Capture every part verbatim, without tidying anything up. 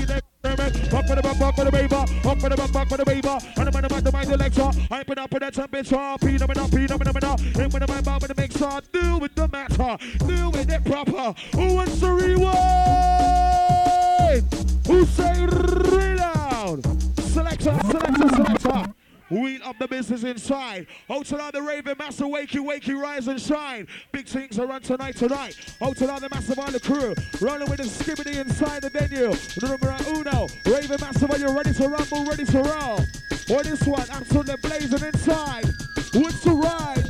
see them. Fuck back with the baby, up with the back, back with the baby, and the man about the mind the lecture, hyping up with that temperature, phenomenal, phenomenal, and when the man about with the mixer, deal with the matter, deal with it proper. Who wants to rewind? Who say reload? Selector, selector, selector. Wheel up the business inside. Out to the Raven Master, wakey, wakey, rise and shine. Big things are on tonight, tonight. Out to the Massive on the crew. Rolling with the skibbity inside the venue. Numero uno. Raven Massive, are you ready to rumble, ready to roll? Or this one, absolutely blazing inside. What's to ride?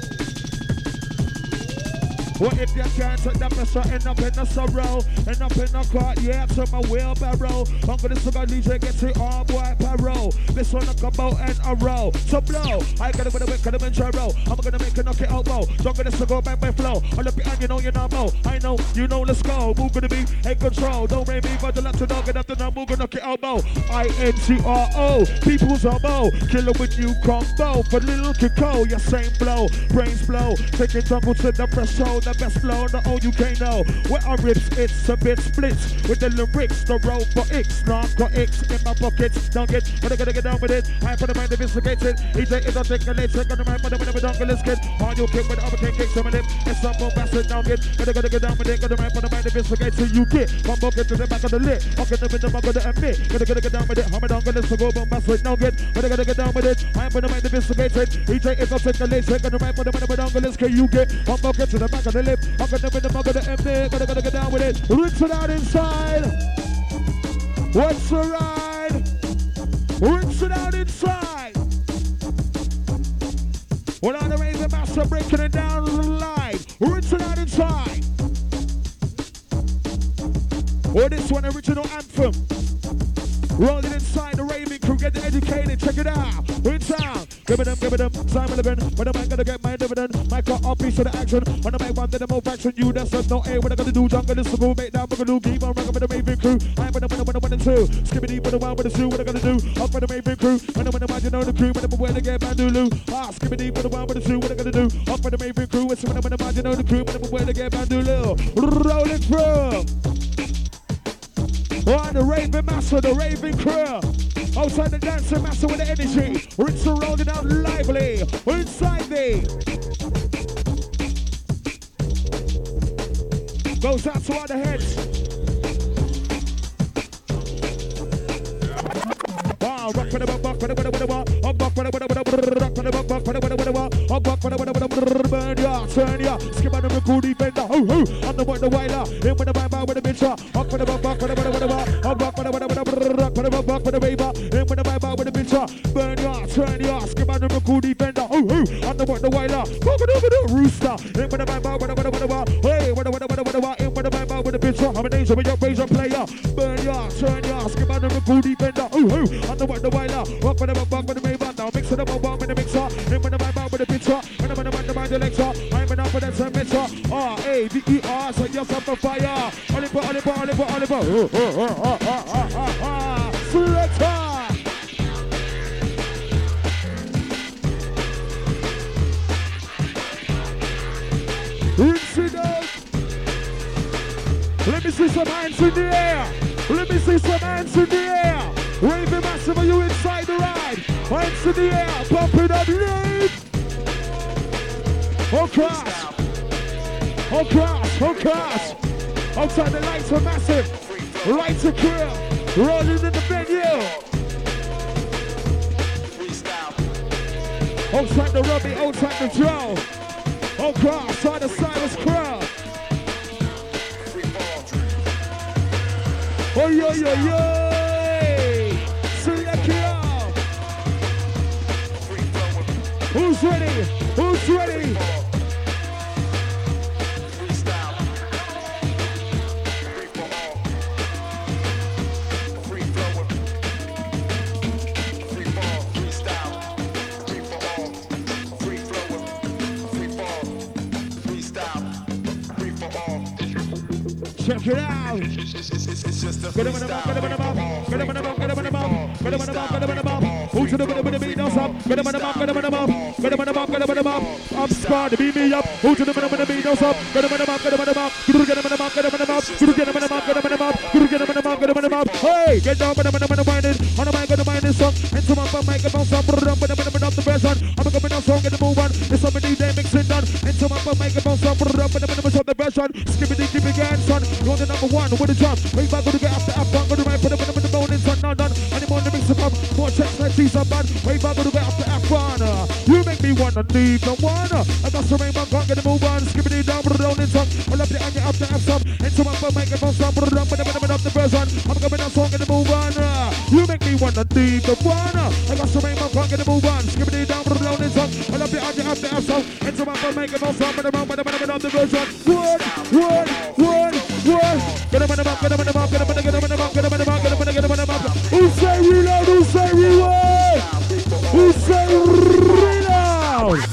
What if you can't take the pressure, end up in the sorrow, end up in the car, yeah, to my wheelbarrow. I'm gonna stick a D J, get it all boy parole. This one a couple and a row. To blow, I gotta with a wick, cut him in gyro. I'm gonna make a knock it out low. Don't get this to go back my flow. I look behind, you know you know mo. I know, you know, let's go. Move gonna be in control. Don't rain me, but the left to dog it up the number, gonna knock it out mo. I N T R O, people's elbow. Killer with you combo. For little Kiko, your same flow. Brains blow, taking jungle to the threshold. The best flow, the O U K know. Where I rips, it's a bit splits. With the lyrics, the road for X. Now I've got X in my pockets. Don't get, but I gotta get down with it. I put the mind investigated. E J is a thing, and let's check on the mind, but I'm never done, let's get. On your kick with the upper king, kick some of them. It's some more bastard down, get. But I gotta get down with it. Got the mind, but the mind investigated. You get one bucket to the back of the lid. I'll get them in the mug of the admit. Gotta gotta get down with it. How many down, let's go, but bastard down, get. But I gotta get down with it. I'm put the mind investigated. E J is a thing, and let's check on the mind, but the mind, but down, let's get. You get one bucket to the back of the lip. I'll get them in the mug of the admit. Gotta gotta get down with it. Rinse it out inside. What's the ride? Rinse it out inside. Well, on the Raven Master breaking it down live. Rinse it out inside. Well, this one original anthem. Rolling inside the Raven crew, get educated, check it out. We're in town. Give it them, give it them. Simon Levin, when am I gonna get my dividend? Mic got up piece of the action. When am I one to the more faction? You, that's no A. What I gotta do, jungle is to go make down, we're gonna do. Keep on rocking with the Raven crew. I'm with the one, one, one, and two. Skibbity for the one with the two. What I gotta do? Up for the Raven crew. When I'm when you know the crew, when I'm where to get Bandulu. Ah, skibbity for the one with the two. What I gotta do? Up for the Raven crew. When I'm when you know the crew, when I'm where to get Bandulu. Rolling through. On the Raven Master, the Raven crew. Outside the dancing master with the energy. Rinse and rolling out lively. We're inside the. Goes out to all the heads. Wow, rock for the buck, for the buck, for the buck, I'm buck for the buck, rock for the buck, buck for the buck, I'm buck for the buck, burn ya, turn ya, skip on the record defender, ho ho, I'm the one the wailer, in with the bang with the bitcher, buck for the buck, buck for the buck, I'm buck for the buck, rock for the buck, buck for the raver, in with the bang with the bitcher, burn ya, turn ya, skip on the record defender, ho ho, I'm the one the wailer, go go go go rooster, in with the bang with the with the hey, with the with the with the in with the bang with the bitcher, I'm an angel with your razor player, burn ya, turn ya, skip on the record defender, ho ho, I'm the one the wailer, rock for the buck, buck for the raver, now mix it up, I'm with the mixer, in with the bang with the bitcher, when I'm in the mind the mind the lecture, I'm enough for that semester, R A V E R, so you're up on fire, Oliver, Oliver, Oliver, Oliver, oh, oh, oh, oh, oh, oh, oh, selector. Incident. Let me see some hands in the air. Let me see some hands in the air. Raven Massive, are you inside the ride? Hands in the air, pump it up, live. Oh cross. Oh cross, oh cross. Outside the lights are massive. Lights are clear. Rolling in the venue. Outside the Robbie, outside the Joe. Oh cross, side the Cyrus crowd. Oh yo yo yo. Select it out. Who's ready? Who's ready? Check it out. Get him in the mouth, get him in the mouth, get him in the mouth, get him in the mouth, get him in the mouth, get him in the mouth. Who to the bit of the beat, no stop. Get them on the map, get them on the map. Get them on the map, get them on the map. I'm scarred, beat me up. Who to the minimum of the beat, no stop. Get them on the map, get them on the map. Get them on the map, get them on the map. Get them on the map, get them on the map. Get them on the map, get them on the map. Hey, get down, get them on the mind. On the mic, get the mind this song. Into my phone, make it bounce up. Put it up, put it up, put it up the version. I'm coming down, song, get the move on. It's something D J mixing done. Into my phone, make it bounce up. Put it up, put it up, put it up the version. Skip it, keep it again, son. You're the number one with the drum. Way back, gonna get after F one. Gonna right, put it in the bone, son. Not done. Any more in the mix of up. More checks, let's see some bad. Way back, gonna get after F one. You make me wanna need no one. I got some rain, can't get the move on. Skip it down, put it down in some. I love it, and you after F some. Into my phone, make it bounce up. Put it up, put it up the version. I'm coming down, song, get the move on. You make me wanna need the one. I got some rain, can't get the move on. Skip it down, put it down in some. I love it, and you after F some. Into my phone, make it bounce up. Put it up, put it up the version. One, one, one, one. Get them in the map, get them in the map, get them in the map, get them in the map, get them in the map, get them in the map. Who say reload? Who say reload? Who say reload?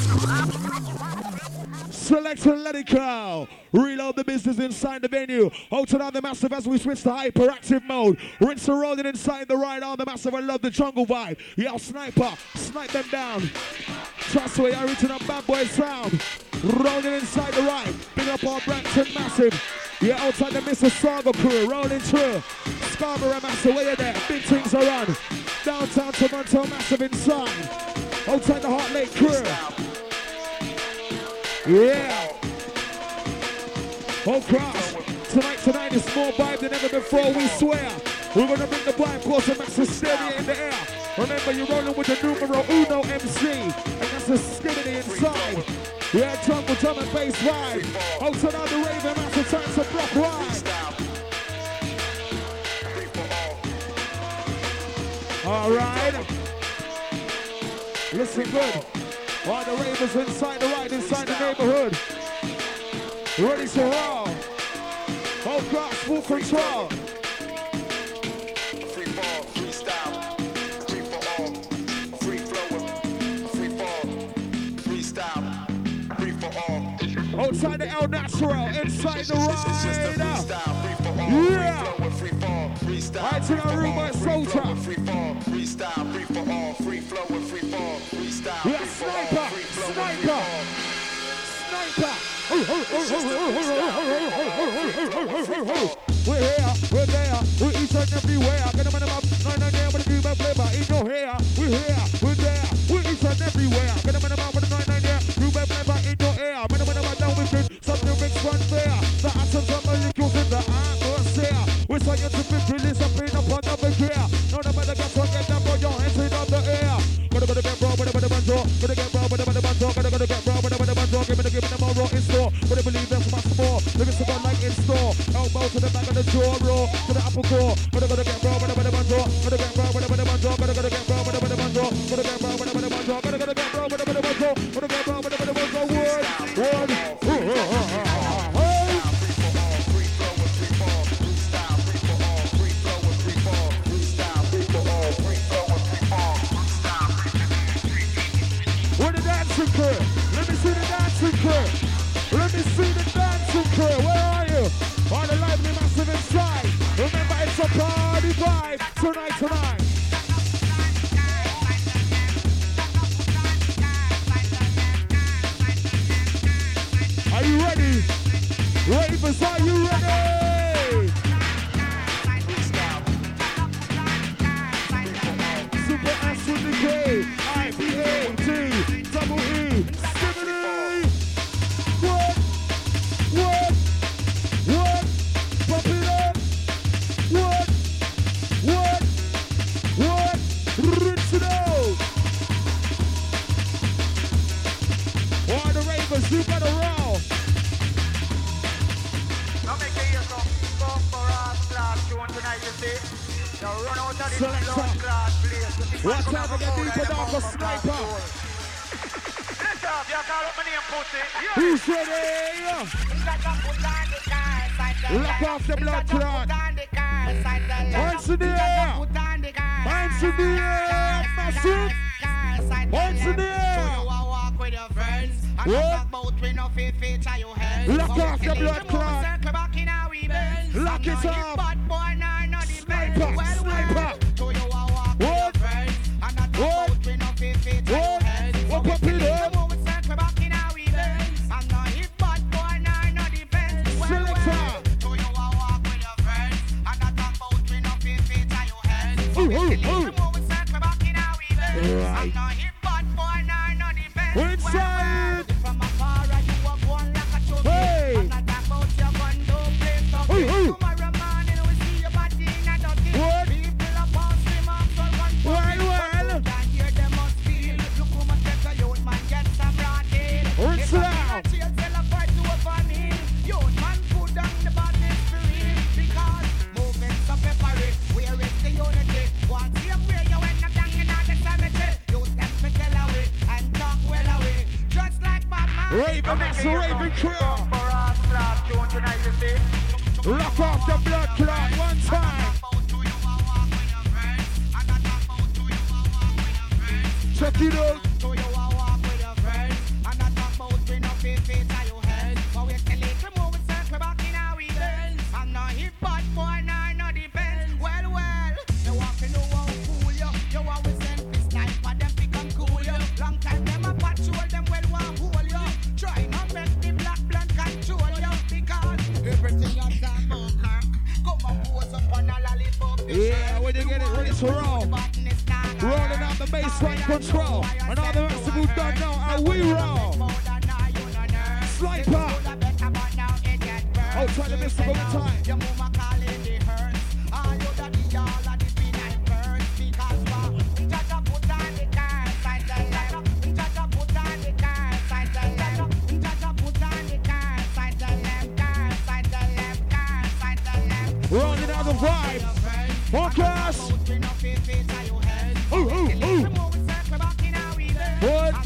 Select and let it go. Reload the business inside the venue. Hold on the massive as we switch to hyperactive mode. Rinse and roll it inside the right arm. The massive, I love the jungle vibe. Yo, sniper, snipe them down. Trust me, I return up bad boy sound. Rolling inside the right. Big up our Brampton massive. Yeah, outside the Mississauga crew. Rolling through. Scarborough massive, where you there? Big things are on. Downtown Toronto massive inside. Outside the Heart Lake crew. Yeah. Whole cross. Tonight, tonight is more vibe than ever before, we swear. We're going to bring the vibe closer, massive steady in the air. Remember, you're rolling with the numero uno M C. And that's the skimmity inside. Yeah, jungle, drum and bass vibe. Outside of the Raven, massive time to block ride. All right. Listen good. All the Ravens inside the ride, inside the neighborhood. Ready to roll. Whole cross, full control. Free fall, freestyle. Free for all. Free flowing. Free fall. Freestyle. Free for all. Outside the El Natural, inside the ride. Yeah. Right to the room, my soldier. Free fall, freestyle. Free for all. Free flowing. Free fall. Freestyle. Yeah, sniper. Sniper. Sniper. We're here, we're there, we're each and everywhere. Get them on the map, nine nine there, but the new flavor in your hair. We're here, we're there, we're each and everywhere. Get them on the map, but the nine nine there, new flavor in your hair. Man, when I'm down with it, something makes one fair. The atoms of molecules in the atmosphere. We're scientific release up in upon the gear. No, no matter get one, get them for your hands in the air. Gotta gotta get raw, gotta gotta banjo, gotta get raw, gotta gotta banjo, gotta gotta get raw, gotta gotta banjo. Give me the, give me the more raw in store. But I believe that's much more. Living so good like in store. Elbow to the back of the jaw, raw to the apple core. Gotta gotta get raw, gotta gotta banjo, gotta get raw, gotta gotta banjo, gotta gotta get raw, gotta gotta banjo, gotta get raw, gotta gotta banjo, gotta gotta get raw, gotta gotta banjo, gotta get raw, gotta gotta banjo. Word, word. Let me see the dancing crew. Let me see the dancing crew. Where are you? On the lively massive inside. Remember, it's a party vibe tonight, tonight. Are you ready? Ravens, are you ready? Super S with the K. I P A T. Double E, Stimony. What? What? What? Pump it up. What? What? What? Rinse it out. All the Ravens, you gotta roll. Now make it here some come for us class tune tonight, you see. Now run out of the blood class place. Watch out for the deeper down for sniper. Who's ready? Lock off the blood clot. Hands in the air. Hands in the air. Massive. Hands in the air. What? Lock off the blood clot. Lock it off. Sniper. Sniper. What? What? What? ooh, ooh. Right. We're inside. Hey. Ooh, ooh. What? Well, well. Rinse it out. Raven, that's the Raven crew. Lock off the blood clot one time. Check it out. Yeah, when you get it ready to roll. Rolling out the baseline control. And all the rest of you don't know how we roll. Sniper. Oh, try to miss the time. Rolling out the vibe. Focus. Ooh, ooh, ooh. What?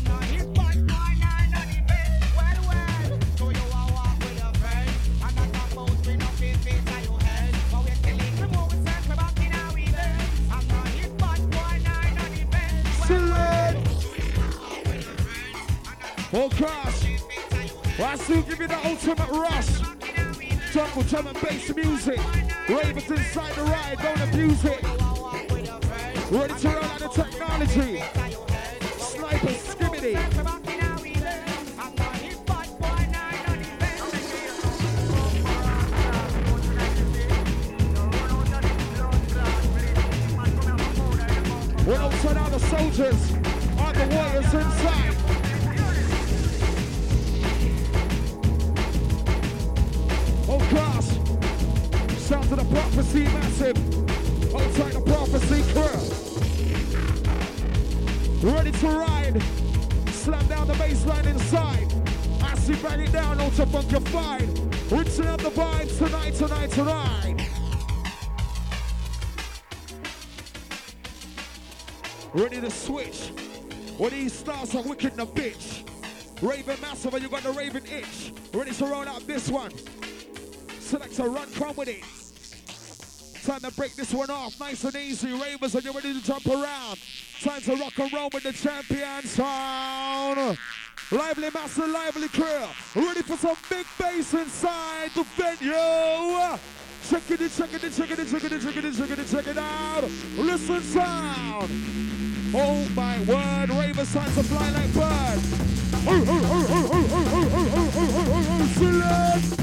Focus. Well, I still give you the ultimate rush. Jungle, drum and bass music. Ravens inside the ride, don't abuse it. Ready to roll out the technology. Sniper skimmity. We're outside all the soldiers, all the warriors inside. Oh gosh. Sounds of the prophecy massive. Outside the prophecy crew. Ready to ride. Slam down the baseline inside. I see bang it down, out to funkified. Rinsing up the vibes tonight, tonight, tonight. Ready to switch. Well, these stars are wicked in the bitch. Raven massive, and you got the Raven itch. Ready to roll out this one. Select a run, come with it. Time to break this one off, nice and easy. Ravens, are you ready to jump around? Time to rock and roll with the champion sound. Lively master, lively crew. Ready for some big bass inside the venue. Check it, check it, check it, check it, check it, check it, check it out. Listen sound. Oh my word, Ravens time to fly like bird. Select.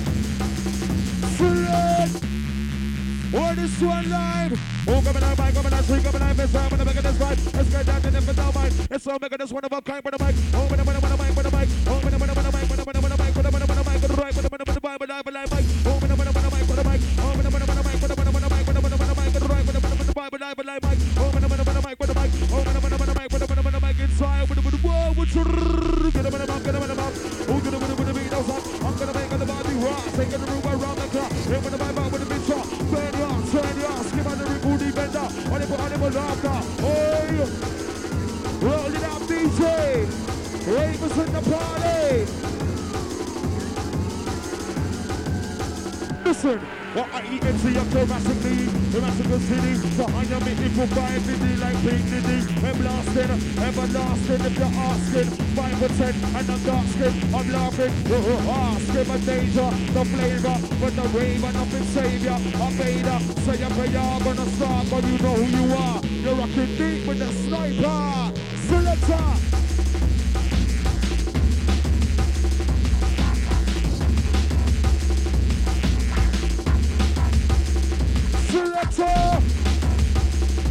Select. What is one live? Oh, coming out, mic, coming out, three, coming out, miss out, when I make this vibe. Let's get down to them without mic. It's all making this one of a kind with a mic. Oh, when I when I when I mic, with a mic. Oh, when I when I when I mic, when I when I when I mic, when I when I when I mic, with a right, when I when I when I vibe, with a live, mic. Oh, when I when I when I mic, with a mic. Oh, when I when I when I mic, when I when I when I mic, when I when I when I mic, with a right, when I when I when I vibe, with a live, mic. Oh, when I when I when I mic, with a mic. Oh, when I when I when I mic, when I when I when I mic inside, with a with a whoa, with a get a get a get a get a Oh, get a get a get a beat outside. I'm gonna make the body rock, taking the room around the clock. And when I vibe out with a big shot, burn your, turn your. Skip on the booty bender, on the animal laughter. Oh, roll it up, D J. Ravens in the party. Listen, what I eat into your dramatically, dramatic city. So I am eating for five fifty like Pink Diddy. I'm blasting, everlasting if you're asking. Five for ten and I'm dark skin. I'm laughing, asking my danger, the flavor. But the raven up in savior, I'm Vader. Say your prayer, gonna start, but you know who you are. You're rocking deep with the sniper. Selector. Selector!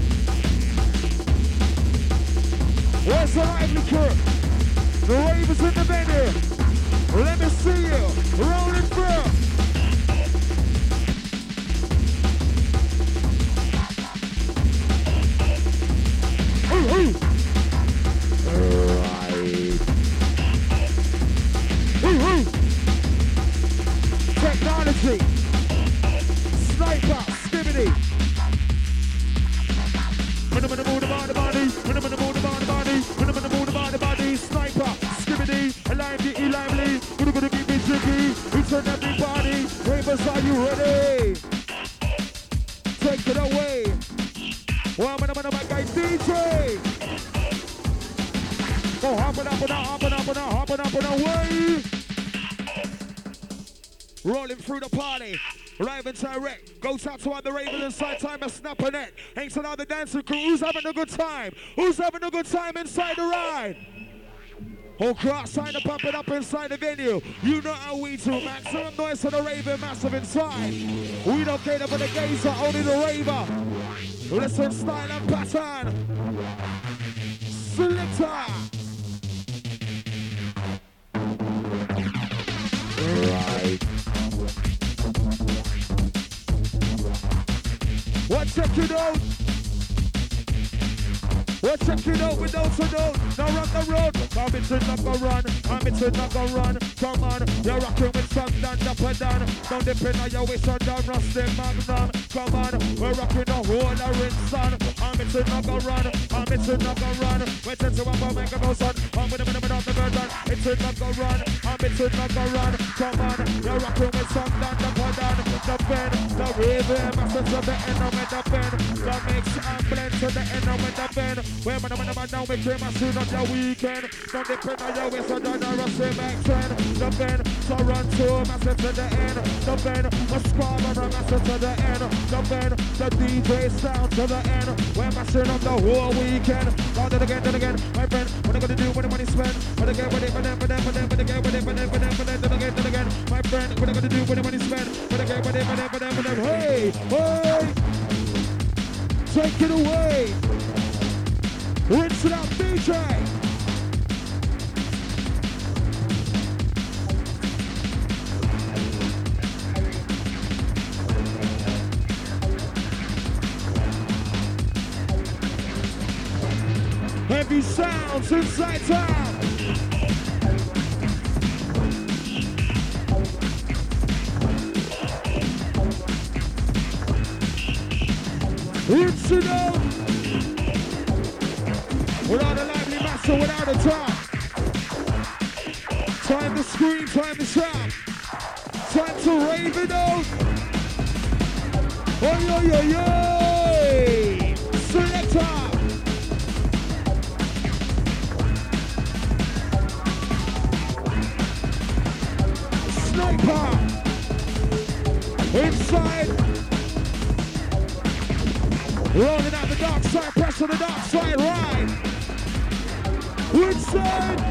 Motley Crew. The ravers in the venue. Let me see you. Rolling through. Ooh, ooh. Right. Ooh, ooh. Technology. Sniper. Skibidi. When I'm in the mood about the body. When I'm in the mood about the body. When I'm in the mood about the body. Sniper. Skibidi. Lively. Lively. Gonna gonna keep it tricky. Each and everybody. Ravers, are you ready? Take it away. One minute, minute, my guy D J. Go hopping up and up, hopping up and up, hopping up and away. Rolling through the party. Live and direct. Goes out to all the ravens inside time and snapping it. Ain't to all the dancing crew. Who's having a good time? Who's having a good time inside the ride? Whole crowd sign to pump it up inside the venue. You know how we do. Maximum noise for the raven, massive inside. We don't cater for the gazer, only the raver. Listen, style and pattern. Selector. Right. What check it out? What check it out without a doubt? Now run the road. I'm into not go run. I'm into not go run. Come on, you're rocking with some down up and down. Don't depend on your waist or down rusty magnum. Come on, we're rocking the whole orange sun. I'm into not go run. I'm into not go run. Wait until I'm going to go son. I'm with a minute of the burden. Into not go run. I'm into not go run. Come on, you're rocking with some down up and down. The pen, the river, masters of the end of the pen. The mix and blend to the end of the pen. Where man, man, man, now we came as soon as the weekend. Don't depend on your waist, so don't rusty back ten. The pen, so run to massive to the end. The pen, a squad and a massive to the end. The pen, the D J sound to the end. We're mashing up the whole weekend. Round it again, do it again, my friend. What are gonna do when the money spent? What again, what for them, for them, for them, for them, for them, for them, for them, for them, do it again, do it again, my friend. What are gonna do when the money spent? What again, what for them, for them, for them, hey, hey, take it away. Rinse it up, D J! Heavy sounds inside town! Rinse it up! Without a lively master, without a top. Time to scream, time to shout. Time to rave it out. Oi, oi, oi, oi. Selector. Sniper. Inside. Rolling out the dark side, press on the dark side, right. Inside!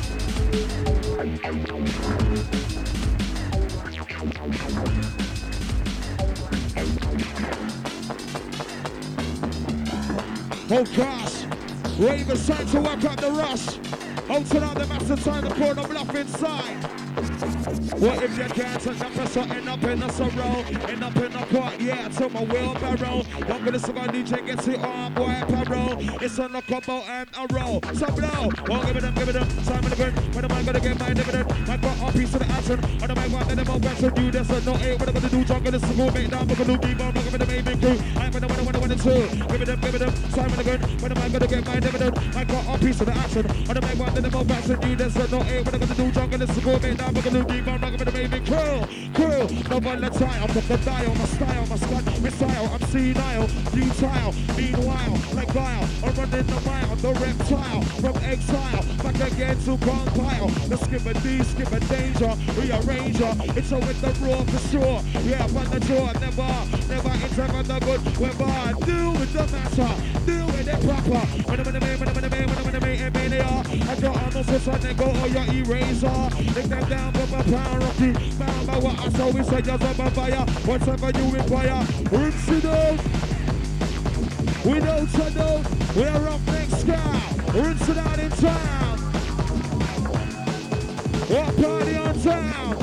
Oh gosh, ravers time to work out the rush. Out to the master time to pour the bluff inside. What if you can't take the pressure, end up in a sorrow, end up in a court, yeah, to my wheelbarrow. Don't get a cigar D J gets it on, boy, parole. It's a knock up and a roll. So blow, oh, give it them, give it them, Simon the Good. When am I gonna get my dividend? I got a piece of the action. When am I going to never want to do this or no, hey, what am I gonna do? Jungle, this is a make down, we're gonna keep on, we're gonna make me crew. I'm gonna, wanna, wanna, wanna, two. Give it them, give it them, Simon the Good. When am I gonna get my dividend? I got a piece of the action. When am I going to never want to do this or no, hey, what am I gonna do? Jungle, this is a make down, we're gonna keep on, we're gonna make me crew. Crew, no volatile, I'm the dial, my style, my squad, missile, I'm senile, futile, meanwhile, like guile, I'm running the mile, the reptile, from exile, back again to compile, the skip a D, skip a danger, rearranger, it's a with the raw for sure, yeah, on the door, never, never enter on the good, weather, deal with the matter, deal with it proper, when I'm in the main, when I'm in the main, when I'm in the main, and main they are, I got almost a son, they go, oh, your eraser, take them down from a pound rocky, found by what I saw, we say just up a fire, whatever you require, rinse it out, without a doubt, we're up next scout. Rinse it out in town. What party on town?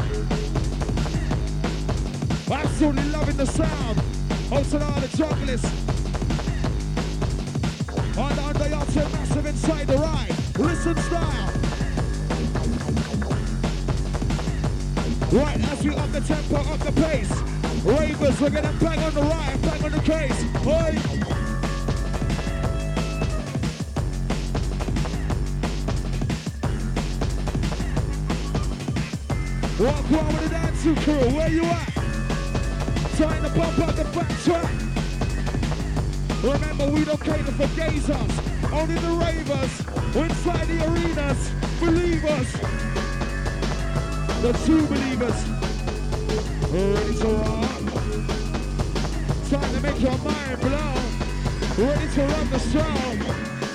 Absolutely loving the sound. Also now the jugglers. On the underyard, massive inside the ride. Listen style. Right as we up the tempo, up the pace. Ravers, we're gonna bang on the ride, bang on the case. Oi! Walk on with the dancing crew, where you at? Trying to bump up the back track. Remember, we don't cater for gazers, only the ravers. Inside the arenas, believers. The true believers. Ready to rock. Trying to make your mind blow. Ready to run the show.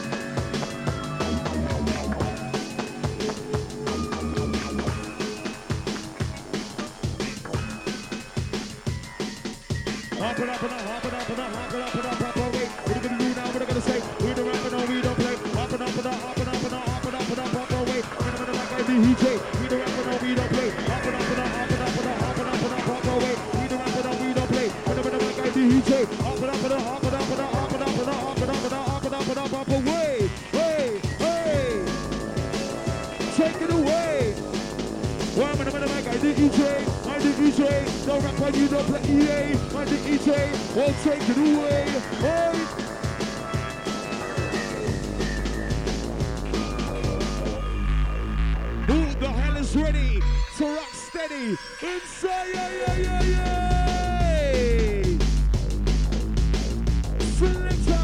Hop it up and up, hop it up and up, hop it up and up, hop it away. What are you gonna do now? What are you gonna say? We don't rap and no, we don't play. Hop it up and up, hop it up and up, hop it up and up, hop away. We're gonna like I D J. We don't rap and no, we don't play. Hop it up and up, hop it up and up, hop it up and up, hop away. We don't rap and no, we don't play. We're gonna like I D J. Hop it up and up, hop it up and up, hop it up and up, hop it up and up, hop it up and up, hop away. Hey, hey. Take it away. Well, I'm gonna make I D J. I D J, don't rap when you don't play E A. I D J, won't take it away. Hey. Who the hell is ready to rock steady? Inside, yeah, yeah, yeah, yeah. Selector.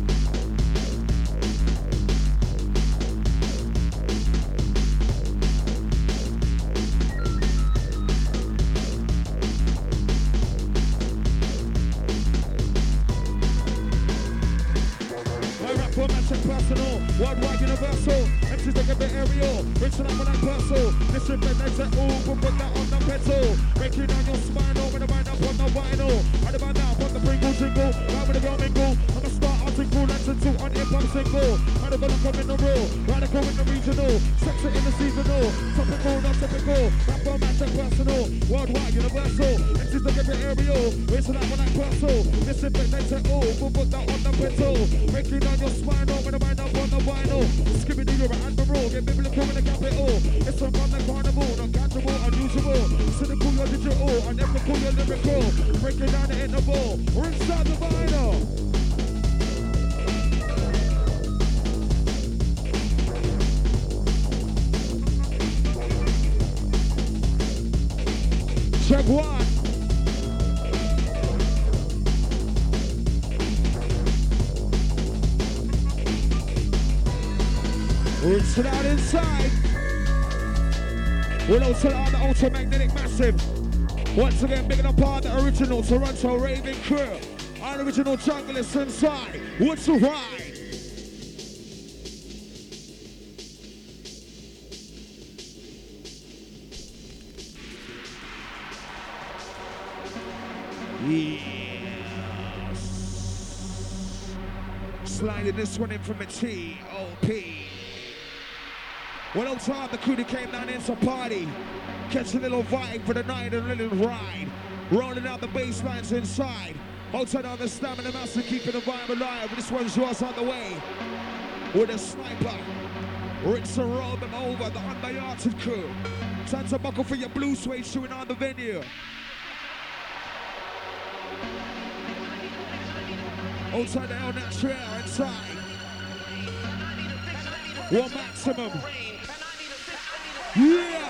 Personal, worldwide universal, M Cs take a bit aerial, reaching up when I'm personal, listen to the next all, but put that on the pedal, breaking down your spinal, when I wind up on the vinyl, right about now, put the Pringle jingle, right with the girl mingle, I'm a star article, listen to on hip-hop single, right gonna come in the real, right come in the regional, sex it in the seasonal, topical, not typical, rap on match and personal, worldwide universal, M Cs take a bit aerial, reaching up when I'm personal, listen to the next all, but put that on the pedal, breaking down your spinal, when I wind up on the vinyl, skipping the Euro and the roll, get biblical in the capital. It's from on the carnival, not catchable, unusual. Cynical, you're digital, unethical, you're lyrical. Breaking down the interval, we're inside the vinyl. Check one. Rinse it out inside. We'll also on the Ultramagnetic Massive. Once again, bigging up on the original Toronto Raving crew. Our original junglist inside. What's the ride? Yes. Sliding this one in from a T O P. Well, on time, the crew that came down in to party. Catch a little vibe for the night and a little ride. Rolling out the bass lines inside. Outside on the stamina master, keeping the vibe alive. This one's yours on the way. With a sniper. Rinse and roll them over, the underyarded crew. Time to buckle for your blue suede shooting on the venue. Outside the El Natural inside. One maximum. Yeah!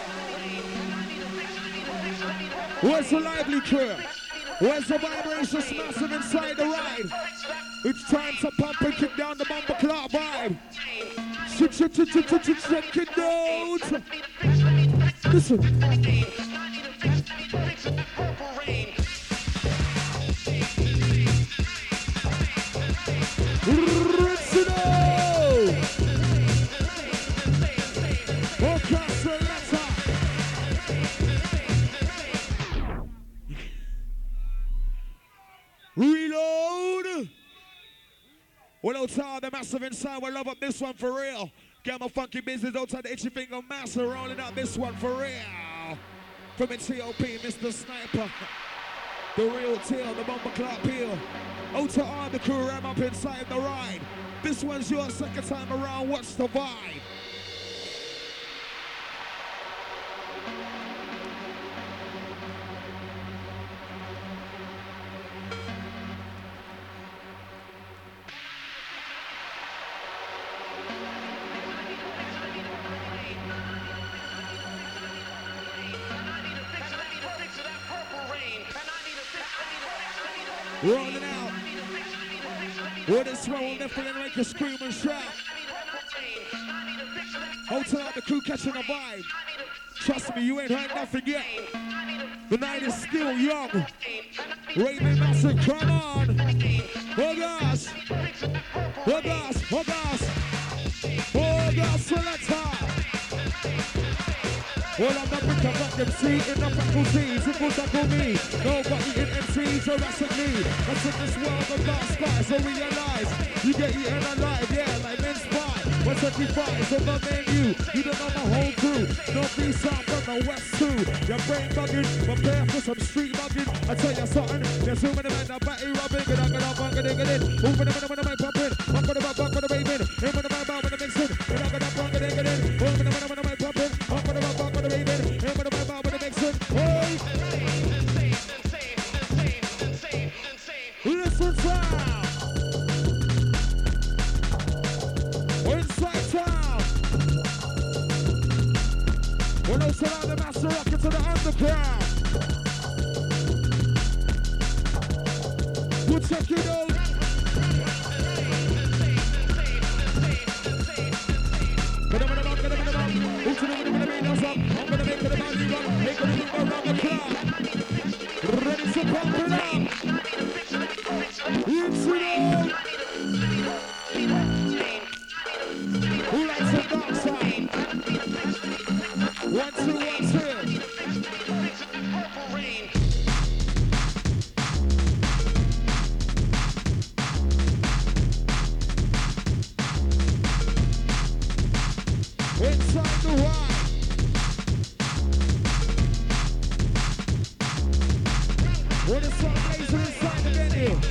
Where's the lively crew? Where's the vibrations massive inside the ride? It's time to pump and kick down the bumper clock vibe. Check, check, check, check, check, check it out. Listen. Rinse it out. Across the letter. Reload. Well, outside the massive inside, we love up this one for real. Get my funky business outside the itchy finger master, rolling out this one for real. From the T O P, Mister Sniper. The real tail, the bumper clock peel. Outside all the crew, ram up inside the ride. This one's your second time around, what's the vibe? Rolling out. Well, this one will definitely make you scream and shout. Hold out the crew catching a vibe. Trust me, you ain't heard nothing yet. The night is still young. Raven Massive, come on. Oh gosh. Oh gosh. Oh gosh. Oh gosh, selector. Well, I'm not picking up M C in the faculties, it was like me. Nobody in M Cs harassing me. That's in this world of dark skies, so realize you get eaten alive, yeah, like men's pie. one twenty-five on the menu, you don't know my whole crew. No peace out from the west too. Your brain bugging, prepare for some street bugging. I tell you something, there's too many men that batty rubbing. Get up, get up, I'm gonna get it. Moving the minute when I'm pumping. I'm gonna back, back with the raving. In with the man, back with the mixing. Get up, get up, I'm gonna get it. Moving the minute when I'm pumping. I'm gonna back, back with the raving. In with the man, back with the mixing. Hey! Listen sound! Inside town! We're also out the master rocket to the underground. We'll check it out. I'm gonna make it about you run, make it around the clock. Ready to pump it up. It's it all. Who likes the dark side? One, two, one, two. Inside the ride. What is some laser inside the venue?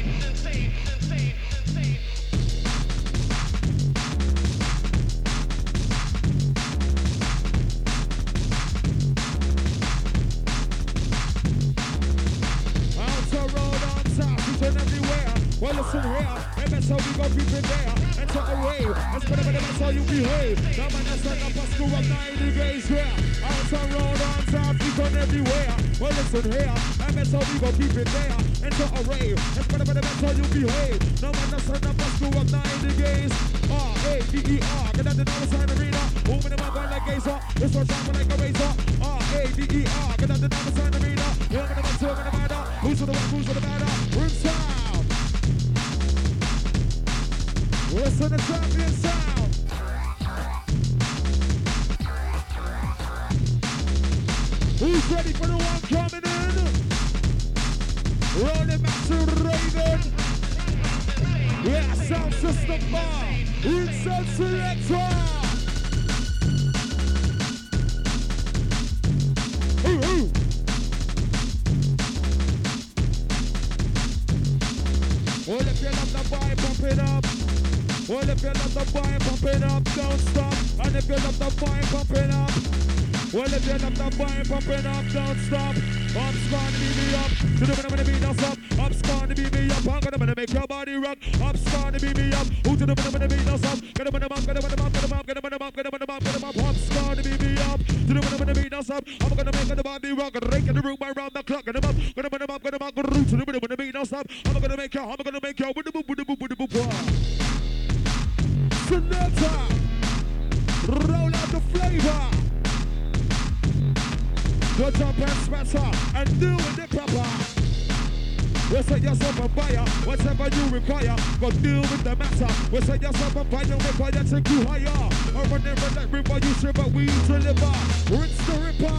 Outer road on top, we turn everywhere. Well, listen here, M S O we go people there. Enter a wave, that's better than that's how you behave. Now man, that's like a bus go up ninety degrees there. Outer road on top, we turn everywhere. Well, listen here, M S O we go keep it there. Enter a rave, that's better than that's how you behave. Now man, that's like a bus go up ninety degrees. R A D E R, get out the dollar sign arena. Moving in my gun like gazer, it's one time like a razor. R A D E R, get out the dollar sign arena. Moving in my talking about that. Who's for the one, who's for the matter? Room sound. Listen to champion sound. Who's ready for the one coming in? Rolling back to Raven. Yeah, sound system bar. Inside selector. Ooh, ooh. Well, if you love the vibe, pump it up. Well, if you love the vibe, pump it up, don't stop. And if you love the vibe, pump it up. Well, if you love the vibe, pump it up, don't stop. I'm scorn to beat me up. To the minute beat us up. I'm scorn to beat me up. I'm gonna make your body rock. I'm scorn to beat me up. Who to the minute beat us up? Get him in the mouth, get him in the mouth, get him up, get him in the mouth, get him in the mouth, get him up. I'm scorn to beat me up. To the minute beat us up. I'm gonna make the body rock. Rake in the room around the clock. Get him up, get him in the mouth, get him up. To the minute beat us up. I'm gonna make you, I'm gonna make you. With the boop, with the boop, with the boop. Selector, roll out the flavor. Go jump and smatter and do it the proper. We set yourself on fire, whatever you require. Go deal with the matter. We set yourself on fire, require take you higher. I run never let river, you shiver, we deliver. Rinse the ripper.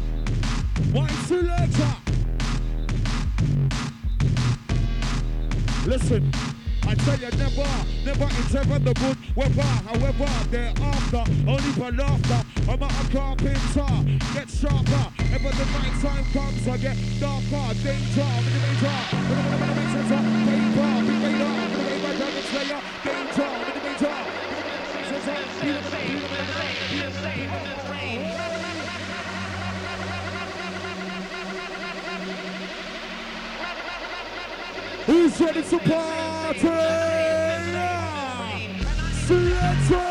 One selector. Listen, I tell you never, never endeavor the good weather. However, thereafter, only for laughter. I'm a carpenter, get sharper. Ever the night time comes, I get darker. Danger, I'm in the danger. When I'm in the danger, paper, big radar. I'm in the radar, dragon slayer. Danger, I'm in the danger. Who's ready to party? Selector!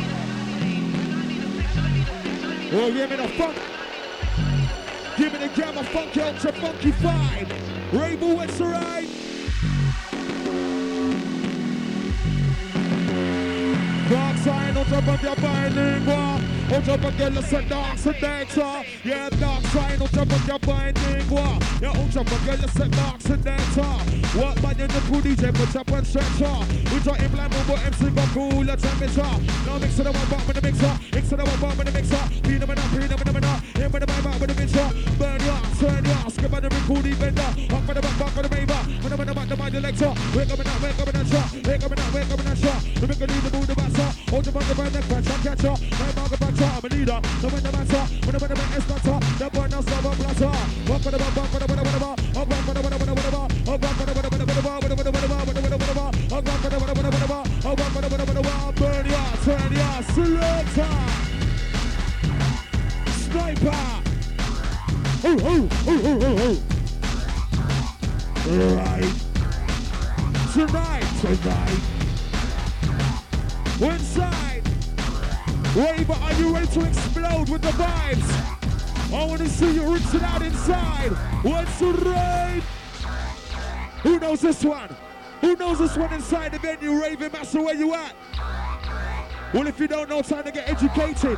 Oh, give me the funk. Give me the gamma funky ultra funky vibe. Rainbow, what's the right? Dark side, on top of your bilingual. On top of your listen, dark selector. Yeah, dark side, on top of your bilingual. Yeah, on top of your listen, dark selector. What man in the cool D J, put up and stretcher. We try in blind, but M C got cooler temperature. Now mix it up, one bar with the mixer. Mix it up, one bar with the mixer. Phenomena, phenomena, him with the vibe with the mixer. Burn ya, turn ya, skip on the cool D bender. Up for the back, back for the maver. When I'm in the back, the mind elector. Wake up and out, wake up and out, shot. Wake up and out, wake up and out, shot. The make a lead, the move, the batter. Hold the bugger, burn the catch, I'm catcher. My marker, batter, I'm a leader. So when the matter, when I'm in the back, it's matter. The boy now stop a platter. Walk for the back, back for the whatever, whatever. Up back for the whatever, whatever. Up back for the whatever, whatever. Burn ya, turn ya, selector, sniper. Oh, oh, oh, oh, oh, oh. Right. Tonight, tonight. Inside. Raver, are you ready to explode with the vibes? I want to see you rinse it out inside. What's the right? Who knows this one? Who knows this one inside the venue? Raven Master, where you at? Well, if you don't know, time to get educated.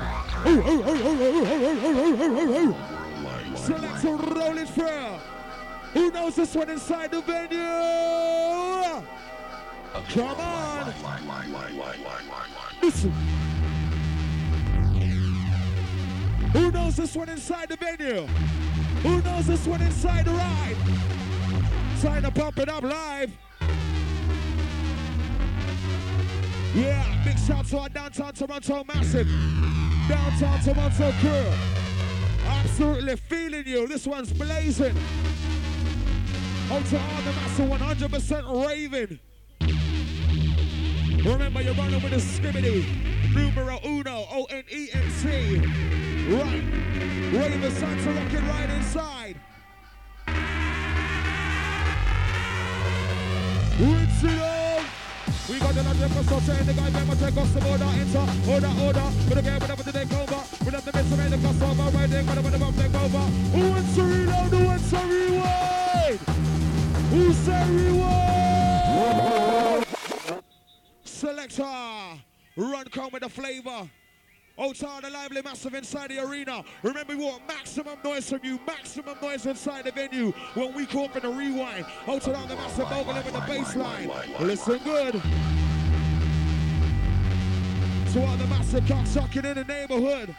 Select a rolling through. Who knows this one inside the venue? Come on. Listen. Who knows this one inside the venue? Who knows this one inside the ride? Time to pump it up live. Yeah, big shout to our downtown Toronto massive. Downtown Toronto crew. Absolutely feeling you. This one's blazing. Out to all the massive one hundred percent raving. Remember, you're running with a skibbity. Numero uno, O N E N T. Right. Raven Santa rocking right inside. Rinse it up. We got the hundred percent saying the guy never take us some order, enter, order, order. But again, whenever the day over, we have to miss the man, the customer, right there, whenever the bomb take over. Who wants to reload? Who wants to rewind? Who said rewind? Selector, run come with the flavor. Outside the lively massive inside the arena. Remember, we want maximum noise from you, maximum noise inside the venue when we call for the rewind. Outside the massive mogul with the bass line. Listen good. To all the massive cocksucking in the neighborhood.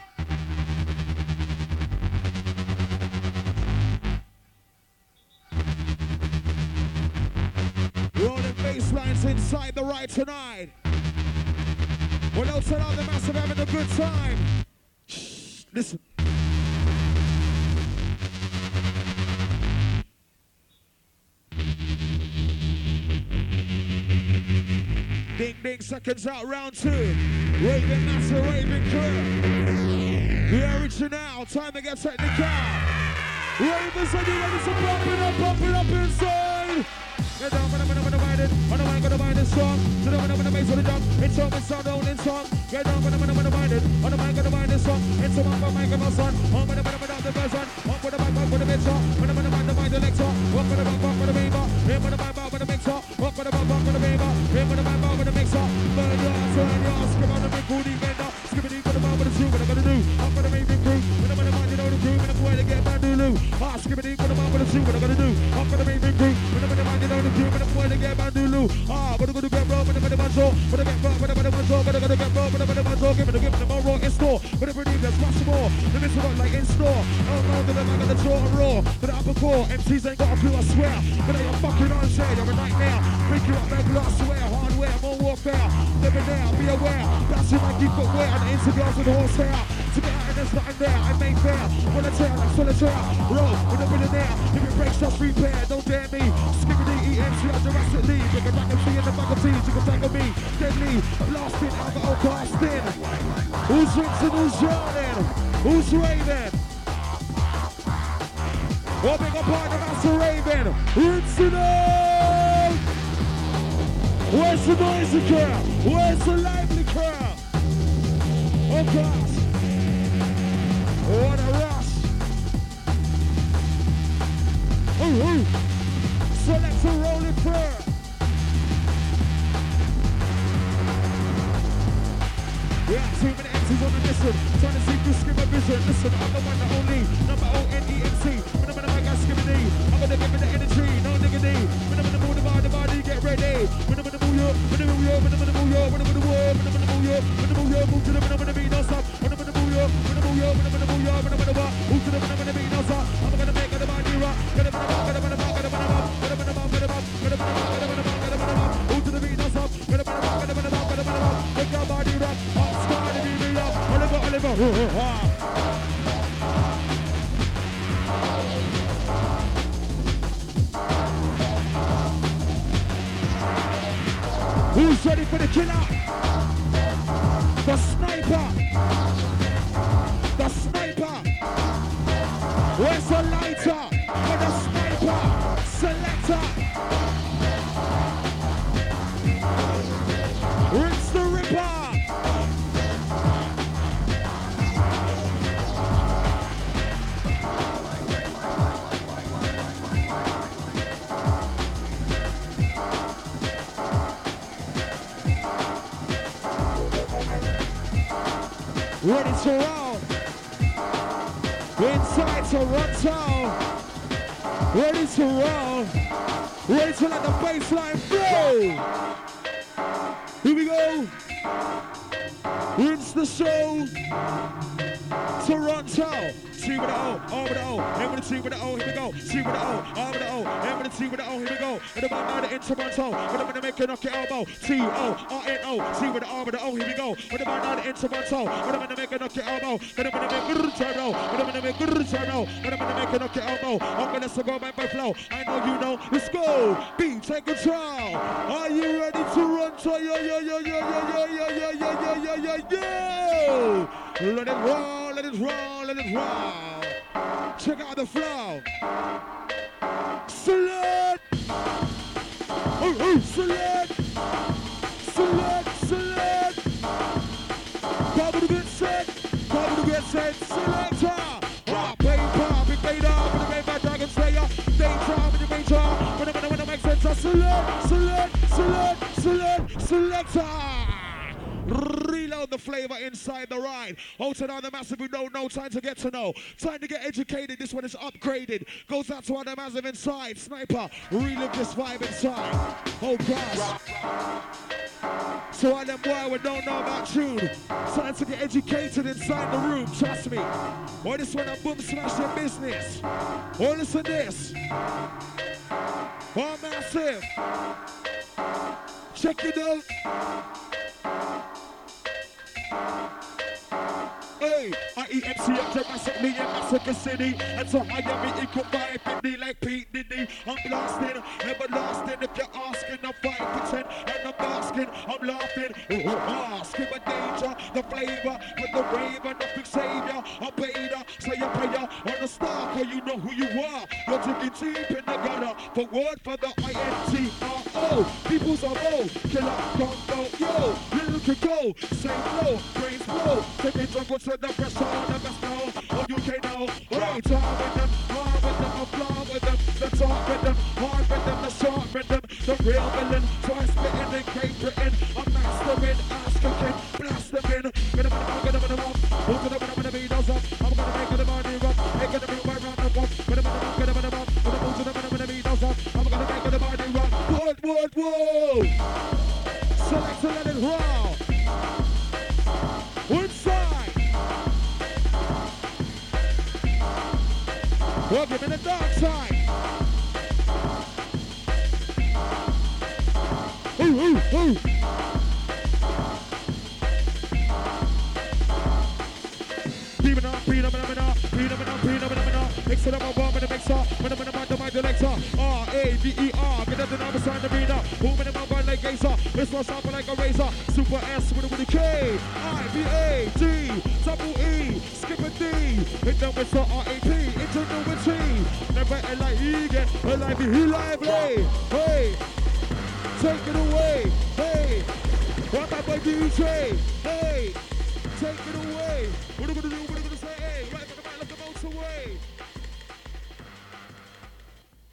Rolling bass lines inside the ride tonight. Well, outside all the massive having a good time. Shh, listen. Ding, ding, seconds out, round two. Raven Master, Raven Crew. The original, time to get technical. Ravens, are you ready to pump it up, pump it up inside? Get down, when I'm going to mind it. On the mind, going to mind it strong. So then when I'm going to make sure the jump. It's on, it's on, down in song. Get down, when I'm going to mind it. On the mind, going to mind it strong. It's on, my mind, my son. On with the mind, without the person. On with the mind, back with the mixer. When I'm going to mind, the mind, the lecture. Walk with the mind, back with the beaver. Him with the mind, back with the mixer. Walk with the mind, back with the beaver. Him with the mind, back with the mixer. Burn your ass, turn your ass. Skip on the big booty bender. Skip it in for the mind with the shoe. What I'm going to do? I'm going to make me crew. When I'm going to mind, you know the crew. When I'm going to get back to Lou. Ah, skip it in for the mind with the shoe. What I'm going to do? I'm going to make me crew. When I'm going to mind, you know the crew. When I'm going to get Bandulu. Ah, but I'm gonna get broke, but I'm gonna get broke, but I'm gonna get broke, but I'm gonna get broke, but I'm gonna get broke, but I'm gonna get broke, give me the give me the more raw in store, but I believe there's much more. more. The miss got like in store. Oh no, the back of the jaw and raw. To the upper core, M Cs ain't got a clue, I swear. But they are fucking unfair, you're a nightmare. Make you up, make I swear. Hardware, more warfare. Never there, be aware. That's who like you footwear. And the intergirls with horsehair. To get out and there's nothing there, I make fair. Volunteer like solitaire. Roll with a millionaire. If it breaks, just repair. Don't dare me. Skippity, E M C, I'm Jurassic Lee. Bring a back and see in the back of teas. You can tangle me. Deadly, blasting, alcohol casting. Who's rinsing, who's drowning? Who's raving? What big up part of Master Raven? Rinsing out! Where's the noisy crowd? Where's the lively crowd? Oh gosh. What a rush. Ooh, ooh. Select a rolling fur. Yeah, too many M Cs on the mission. Trying to see through skip a vision. Listen, I'm the one, the only. Number O N E M C. When I'm in the mic, I skip a D. I'm gonna give it the energy. No diggity. When I'm in the mood, the body, the body, get ready. When I'm in the mood, yo. When I'm in the mood, yo. When I'm in the mood, yo. When I'm in the mood, yo. When I'm in the mood, yo. When I'm in the mood, yo. Move to the when I'm in the beat, no stop. When I'm in the mood, yo. When I'm in the mood, yo. When I'm in the mood, yo. When I'm in the what? Move to the when I'm in the beat, no stop. I'm gonna make it the body rock. Gonna put it up, gonna put it up, gonna put it up. Gonna put it up, gonna put it up, gonna put it up, gonna put it up, gonna put it up. Move to the beat, no stop. Gonna put it up, gonna put it up, gonna put it up. Make your body rock. Hot star, the beat me up. Oliver, Oliver. Who's ready for the killer? The sniper. The sniper. Where's the lighter? For the sniper. Selector. Rinse the ripper. Ready to roll. Inside Toronto. Ready to roll. Ready to let the baseline flow. Here we go. Rinse the show. Toronto. T with the O, O with the O, M with the T with the O, here we go. T with the O, R with the O, M with the T with the O, here we go. And about now the in Toronto, when I'm gonna make it knock your elbow. T O R N O, T with the R with the O, here we go. When about now the in Toronto, when I'm gonna make it knock your elbow. When I'm gonna make good turbo, when I'm gonna make good turbo, when I'm gonna make it knock your elbow. I'm gonna still go back by flow. I know you know. Let's go. B, take control. Are you ready to run? Yo yo yo yo yo yo yo yo yo yo yo yo yo. Let it roll, let it roll, let it roll. Check out the flow. Select. Oh, oh, select. Select, select. Cover the good set. Cover the good set. Selector. Ah, paper, big beta. When the main bad dragon slayer. Danger, when you major. When the when the makes sense. Select, select, select, select, selector. Reload the flavor inside the ride. Hold to the massive who don't know. Time to get to know. Time to get educated. This one is upgraded. Goes out to all the massive inside. Sniper, relive this vibe inside. Oh gosh. So all them boy we don't know about tune. Time to get educated inside the room. Trust me. Oh, this one a boom smash your business. Oh, listen this. Oh, massive. Check it out. Hey, I E M C up dramatically in Massacre City. And so I am equal vibe in me like Pete Diddy. I'm blasting, everlasting. If you're asking, I'm five percent and I'm basking, I'm laughing. Oh, oh, ask him a danger, the flavor with the raven, the big savior. I'm beta, say a prayer on the star, cause you know who you are. You're digging deep in the gutter. For word for the I N T R O. People's are low, killer combo, yo. Little can go, same flow, brains blow. Take it jungle to the pressure on the best now. Oh, you can know. Right, hard with them, hard with them, I'm fly with them. The talk with them, hard with them, the short with them. The real villain, twice spitting in Great Britain. I'm mastering, ass kicking, blast them in. Get them in the mouth, get them in the mouth. Move to them when I'm gonna beat those up. I'm gonna make the money rock. Make it a real way round the walk. Get them in the mouth, get them in the mouth. When I move to them when I'm gonna beat those up. I'm gonna make the money rock. What, what, whoa! Select to let it roll. Inside. Welcome in the dark side. Ooh, ooh, ooh. Phenomenal, phenomenal, phenomenal, phenomenal. Mix it up, I'm warm in the mixer. When I'm in the mind, the mind, the lecture. R A V E R. Get up the number sign the arena. Boom in the mouth, right like Gazer. This one sample like a razor. Super S with a with a K. I V A D. Double E. Skip a D. Hit them with the R A P. Ingenuity. Never a like Egan. A lively, he lively. Hey. Take it away. Hey. What about my D J? Hey.